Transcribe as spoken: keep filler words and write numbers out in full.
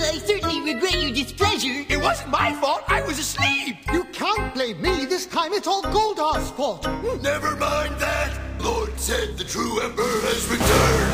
I certainly regret your displeasure. It wasn't my fault. I was asleep. You can't blame me. This time it's all Goldar's fault. Never mind that. Lord said the true emperor has returned.